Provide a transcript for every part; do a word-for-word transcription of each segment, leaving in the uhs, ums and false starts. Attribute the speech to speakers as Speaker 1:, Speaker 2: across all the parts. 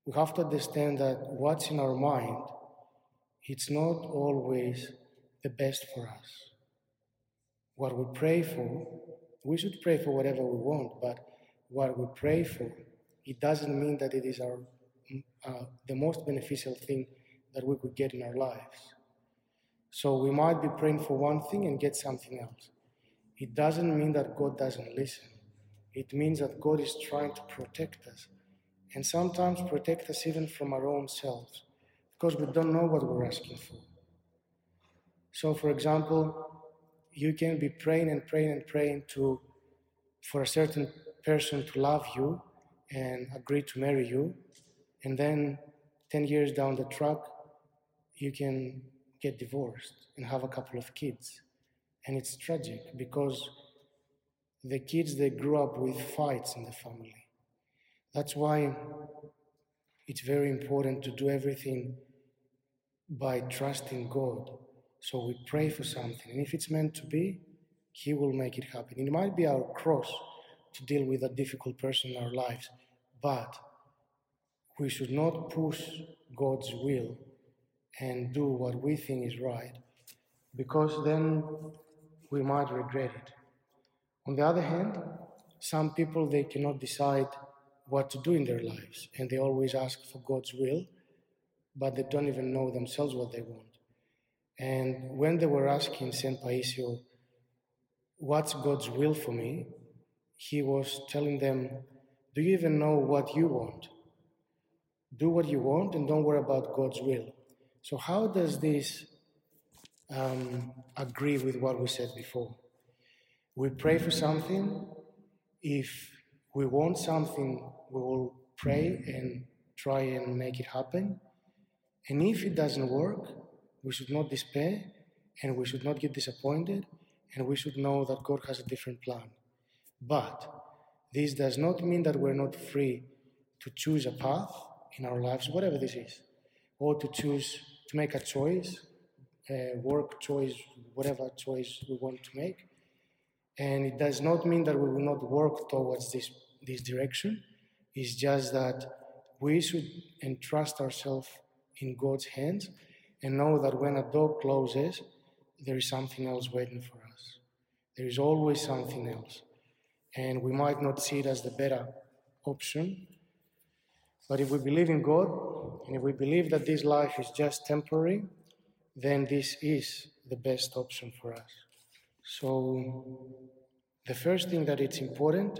Speaker 1: We have to understand that what's in our mind, it's not always the best for us. What we pray for, we should pray for whatever we want, but what we pray for, it doesn't mean that it is our uh, the most beneficial thing that we could get in our lives. So we might be praying for one thing and get something else. It doesn't mean that God doesn't listen. It means that God is trying to protect us, and sometimes protect us even from our own selves, because we don't know what we're asking for. So, for example, you can be praying and praying and praying to for a certain person to love you and agree to marry you, and then ten years down the track, you can get divorced and have a couple of kids. And it's tragic because the kids, they grew up with fights in the family. That's why it's very important to do everything by trusting God. So we pray for something, and if it's meant to be, He will make it happen. It might be our cross to deal with a difficult person in our lives, but we should not push God's will and do what we think is right, because then we might regret it. On the other hand, some people, they cannot decide what to do in their lives, and they always ask for God's will, but they don't even know themselves what they want. And when they were asking Saint Paisio, what's God's will for me? He was telling them, do you even know what you want? Do what you want and don't worry about God's will. So how does this um, agree with what we said before? We pray for something. If we want something, we will pray and try and make it happen. And if it doesn't work, we should not despair, and we should not get disappointed, and we should know that God has a different plan. But this does not mean that we're not free to choose a path in our lives, whatever this is, or to choose to make a choice, uh, work choice, whatever choice we want to make. And it does not mean that we will not work towards this, this direction. It's just that we should entrust ourselves in God's hands and know that when a door closes, there is something else waiting for us. There is always something else. And we might not see it as the better option, but if we believe in God, and if we believe that this life is just temporary, then this is the best option for us. So the first thing that it's important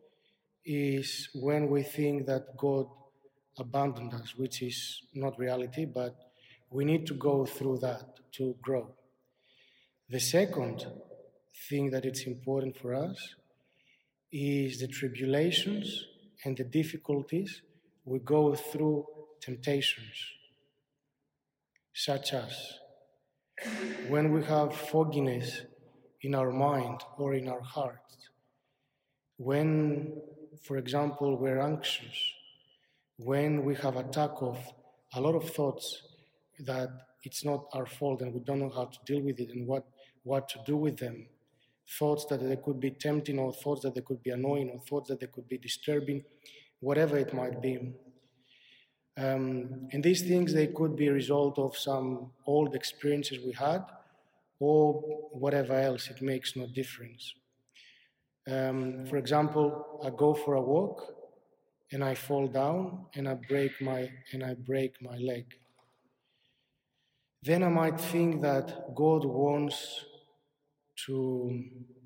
Speaker 1: is when we think that God abandoned us, which is not reality, but we need to go through that to grow. The second thing that it's important for us is the tribulations and the difficulties we go through temptations, such as when we have fogginess in our mind or in our hearts, when, for example, we're anxious, when we have attack of a lot of thoughts that it's not our fault and we don't know how to deal with it and what, what to do with them, thoughts that they could be tempting or thoughts that they could be annoying or thoughts that they could be disturbing, whatever it might be. Um, and these things, they could be a result of some old experiences we had or whatever else. It makes no difference. Um, for example, I go for a walk and I fall down and I break my and I break my leg. Then I might think that God wants to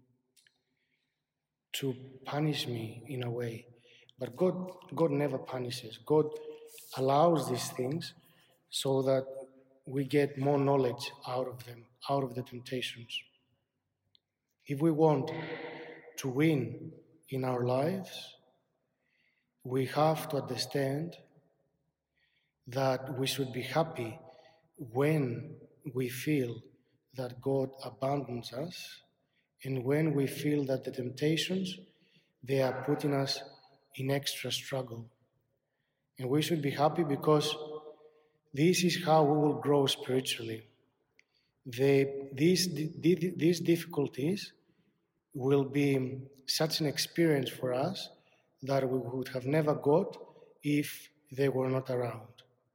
Speaker 1: to punish me in a way, but God God never punishes. God allows these things so that we get more knowledge out of them, out of the temptations. If we want to win in our lives, we have to understand that we should be happy when we feel that God abandons us and when we feel that the temptations, they are putting us in extra struggle. And we should be happy because this is how we will grow spiritually. The, these, the, these difficulties will be such an experience for us that we would have never got if they were not around.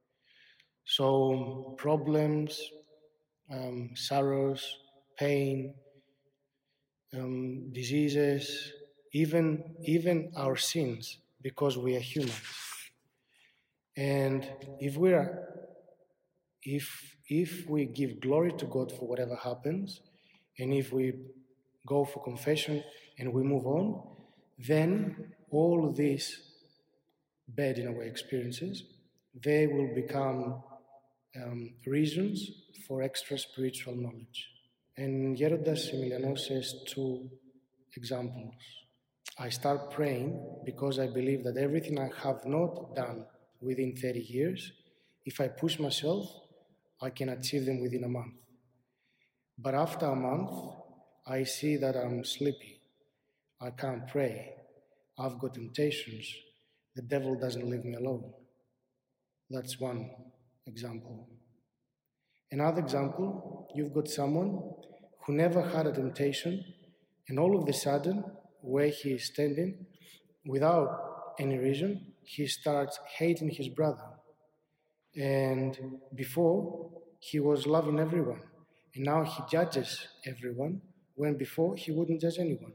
Speaker 1: So problems, um, sorrows, pain, um, diseases, even, even our sins, because we are humans. And if we are, if, if we give glory to God for whatever happens, and if we go for confession and we move on, then all these bad, in a way, experiences, they will become um, reasons for extra spiritual knowledge. And Gerondas Emilianos says two examples. I start praying because I believe that everything I have not done within thirty years, if I push myself, I can achieve them within a month. But after a month, I see that I'm sleepy. I can't pray. I've got temptations. The devil doesn't leave me alone. That's one example. Another example, you've got someone who never had a temptation, and all of a sudden, where he is standing, without any reason, he starts hating his brother. And before, he was loving everyone, and now he judges everyone, when before he wouldn't judge anyone.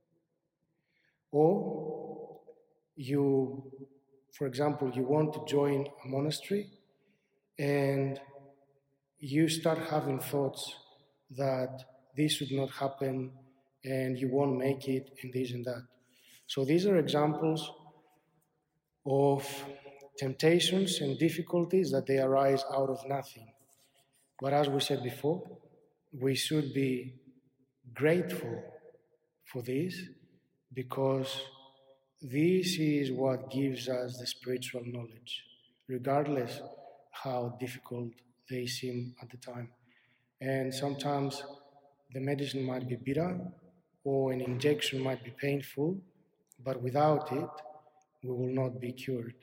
Speaker 1: Or you, for example, you want to join a monastery, and you start having thoughts that this should not happen, and you won't make it, and this and that. So these are examples of temptations and difficulties that they arise out of nothing. But as we said before, we should be grateful for this, because this is what gives us the spiritual knowledge, regardless how difficult they seem at the time. And sometimes the medicine might be bitter, or an injection might be painful, but without it, we will not be cured.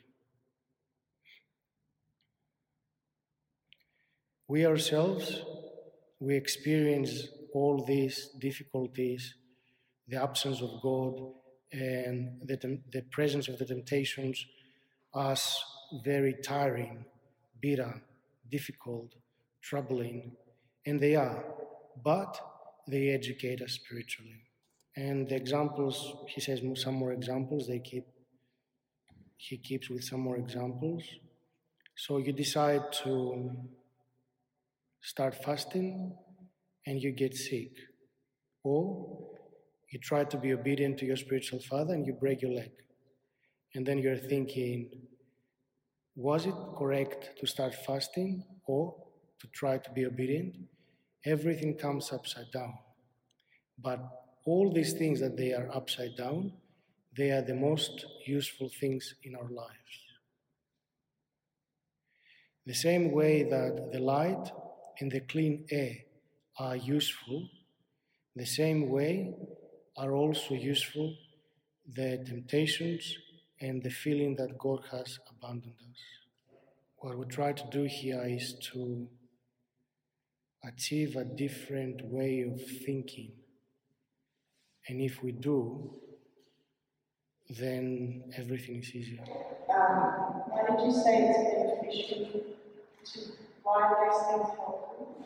Speaker 1: We ourselves, we experience all these difficulties, the absence of God, and the, the presence of the temptations as very tiring, bitter, difficult, troubling, and they are, but they educate us spiritually. And the examples, he says some more examples, they keep, he keeps with some more examples. So you decide to start fasting and you get sick. Or you try to be obedient to your spiritual father and you break your leg. And then you're thinking, was it correct to start fasting or to try to be obedient? Everything comes upside down. But all these things that they are upside down, they are the most useful things in our lives. The same way that the light and the clean air are useful, the same way are also useful the temptations and the feeling that God has abandoned us. What we try to do here is to achieve a different way of thinking. And if we do, then everything is easier.
Speaker 2: Um, why did you say it's beneficial to, why are those things helpful?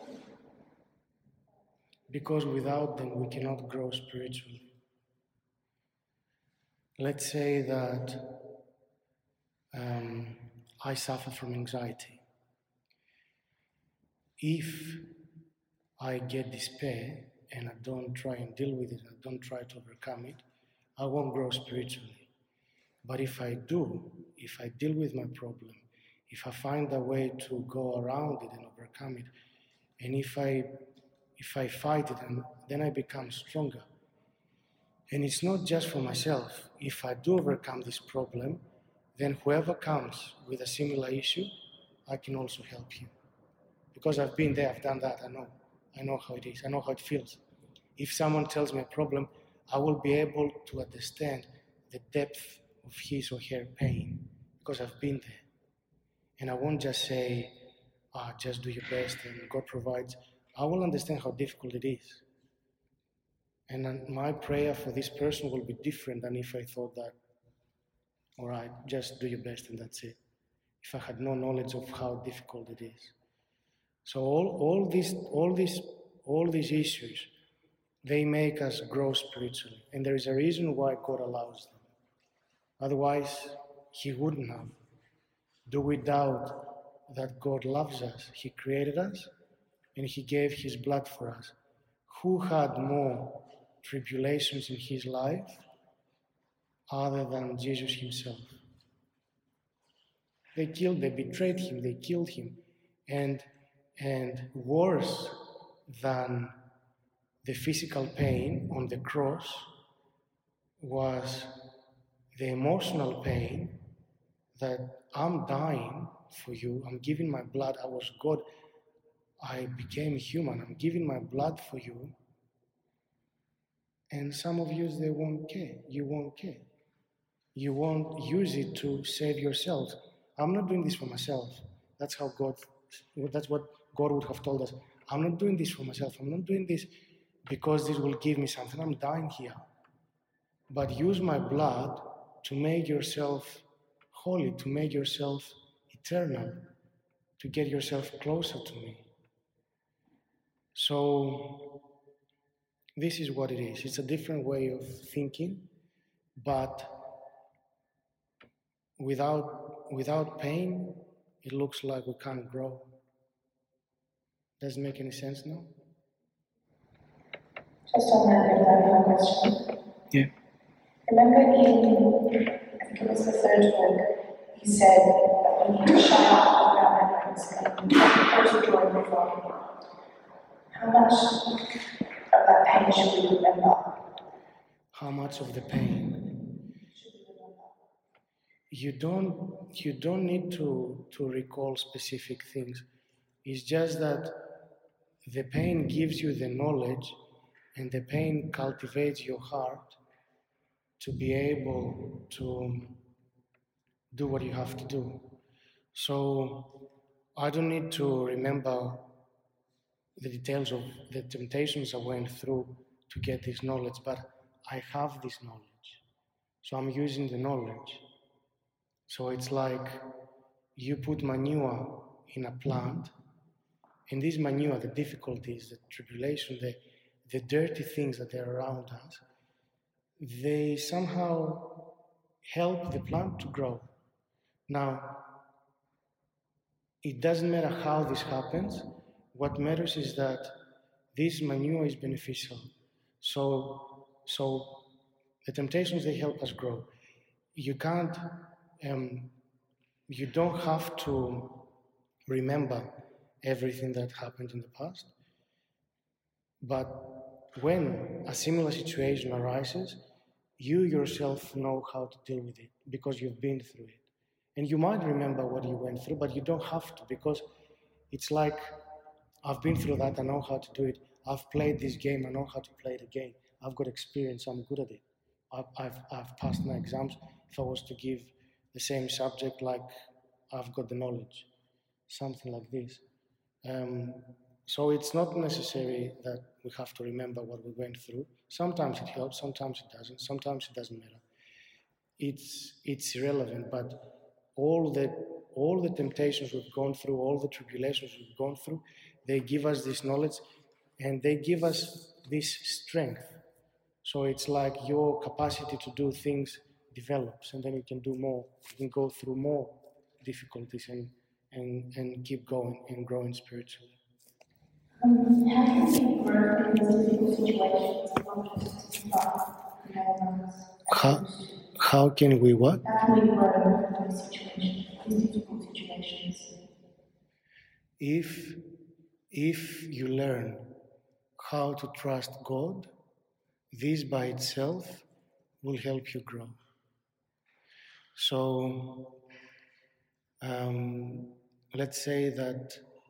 Speaker 1: Because without them, we cannot grow spiritually. Let's say that um, I suffer from anxiety. If I get despair and I don't try and deal with it, I don't try to overcome it, I won't grow spiritually. But if I do, if I deal with my problem, if I find a way to go around it and overcome it, and if I if I fight it, and then I become stronger. And it's not just for myself. If I do overcome this problem, then whoever comes with a similar issue, I can also help him. Because I've been there, I've done that, I know. I know how it is, I know how it feels. If someone tells me a problem, I will be able to understand the depth of his or her pain, because I've been there. And I won't just say, ah, just do your best and God provides. I will understand how difficult it is. And my prayer for this person will be different than if I thought that, all right, just do your best and that's it. if I had no knowledge of how difficult it is. So all, all these all these all these issues, they make us grow spiritually. And there is a reason why God allows them. Otherwise, He wouldn't have. Do we doubt that God loves us? He created us and He gave His blood for us. Who had more tribulations in His life other than Jesus Himself? They killed, they betrayed Him, they killed Him. And, and worse than the physical pain on the cross was the emotional pain that I'm dying for you, I'm giving my blood, I was God, I became human, I'm giving my blood for you, and some of you, they won't care, you won't care. You won't use it to save yourself. I'm not doing this for myself. That's how God, that's what God would have told us. I'm not doing this for myself, I'm not doing this because this will give me something, I'm dying here. But use my blood to make yourself holy, to make yourself eternal, to get yourself closer to me. So this is what it is. It's a different way of thinking, but without without pain, it looks like we can't grow. Doesn't make any sense now?
Speaker 2: Just on that note, I have a question.
Speaker 1: Yeah.
Speaker 2: Remember in, I think it was the third book, he said that we need to shut up about memories and go to joy with God. How much of that pain should we remember?
Speaker 1: How much of the pain?
Speaker 2: Should we remember?
Speaker 1: You don't, you don't need to, to recall specific things. It's just that the pain gives you the knowledge and the pain cultivates your heart to be able to do what you have to do. So I don't need to remember the details of the temptations I went through to get this knowledge, but I have this knowledge. So I'm using the knowledge. So it's like you put manure in a plant, and this manure, the difficulties, the tribulation, the, the dirty things that are around us, they somehow help the plant to grow. Now, it doesn't matter how this happens. What matters is that this manure is beneficial. So, so the temptations, they help us grow. You can't, um, you don't have to remember everything that happened in the past. But when a similar situation arises, you yourself know how to deal with it because you've been through it. And you might remember what you went through, but you don't have to, because it's like, I've been through that, I know how to do it. I've played this game, I know how to play it again. I've got experience, I'm good at it. I've, I've, I've passed my exams. If I was to give the same subject, like, I've got the knowledge. Something like this. Um, so it's not necessary that we have to remember what we went through. Sometimes it helps, sometimes it doesn't, sometimes it doesn't matter. It's, it's irrelevant, but all the, all the temptations we've gone through, all the tribulations we've gone through, they give us this knowledge and they give us this strength. So it's like your capacity to do things develops, and then you can do more. You can go through more difficulties and, and, and keep going and growing spiritually.
Speaker 2: Um, how can we grow in these difficult situations and not just give up in our lives?
Speaker 1: How, how can we what?
Speaker 2: How can we grow in these situations, these difficult situations?
Speaker 1: If, if you learn how to trust God, this by itself will help you grow. So, um, let's say that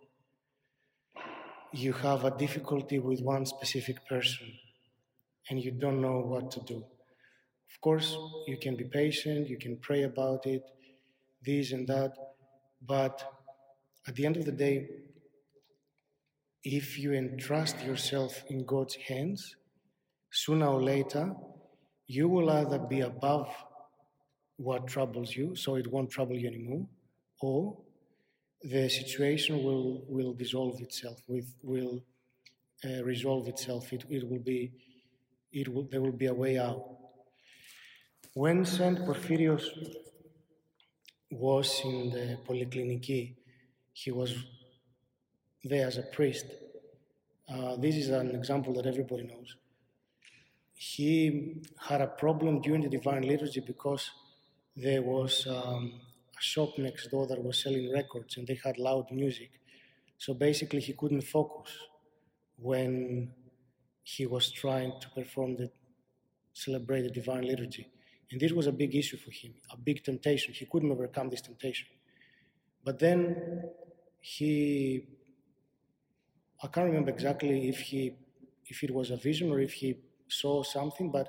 Speaker 1: you have a difficulty with one specific person and you don't know what to do. Of course, you can be patient, you can pray about it, this and that, but at the end of the day, if you entrust yourself in God's hands, sooner or later, you will either be above what troubles you, so it won't trouble you anymore, or the situation will, will dissolve itself, with, will uh, resolve itself. It, it will be, it will, there will be a way out. When Saint Porphyrios was in the Polikliniki, he was there as a priest. Uh, this is an example that everybody knows. He had a problem during the Divine Liturgy because there was um, a shop next door that was selling records and they had loud music. So basically he couldn't focus when he was trying to perform the, celebrate the Divine Liturgy. And this was a big issue for him, a big temptation. He couldn't overcome this temptation. But then he, I can't remember exactly if he, if it was a vision or if he saw something, but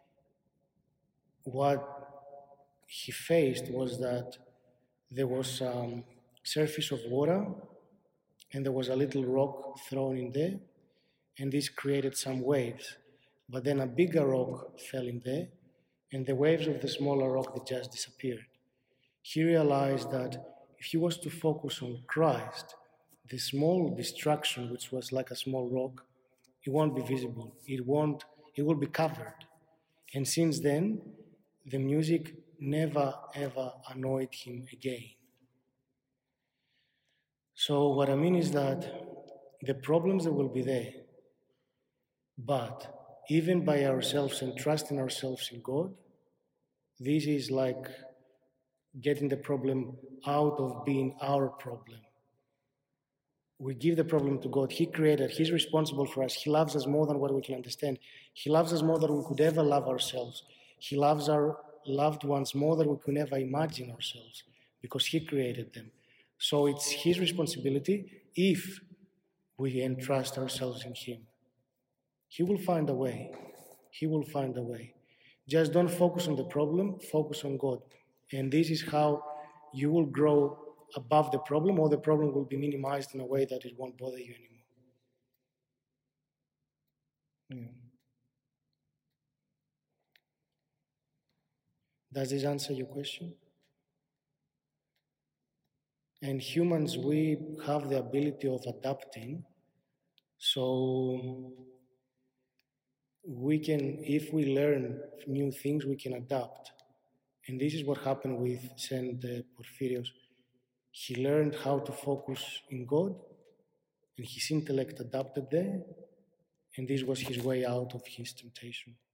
Speaker 1: what he faced was that there was a um, surface of water and there was a little rock thrown in there, and this created some waves. But then a bigger rock fell in there, and the waves of the smaller rock, they just disappeared. He realized that if he was to focus on Christ, the small distraction, which was like a small rock, it won't be visible. It won't, it will be covered. And since then, the music never ever annoyed him again. So what I mean is that the problems that will be there, but even by ourselves and trusting ourselves in God, this is like getting the problem out of being our problem. We give the problem to God. He created, He's responsible for us. He loves us more than what we can understand. He loves us more than we could ever love ourselves. He loves our loved ones more than we could ever imagine ourselves, because He created them. So it's His responsibility if we entrust ourselves in Him. He will find a way. He will find a way. Just don't focus on the problem, focus on God. And this is how you will grow above the problem, or the problem will be minimized in a way that it won't bother you anymore. Yeah. Does this answer your question? And humans, we have the ability of adapting. So we can, if we learn new things, we can adapt. And this is what happened with Saint Porphyrios. He learned how to focus in God, and his intellect adapted there, and this was his way out of his temptation.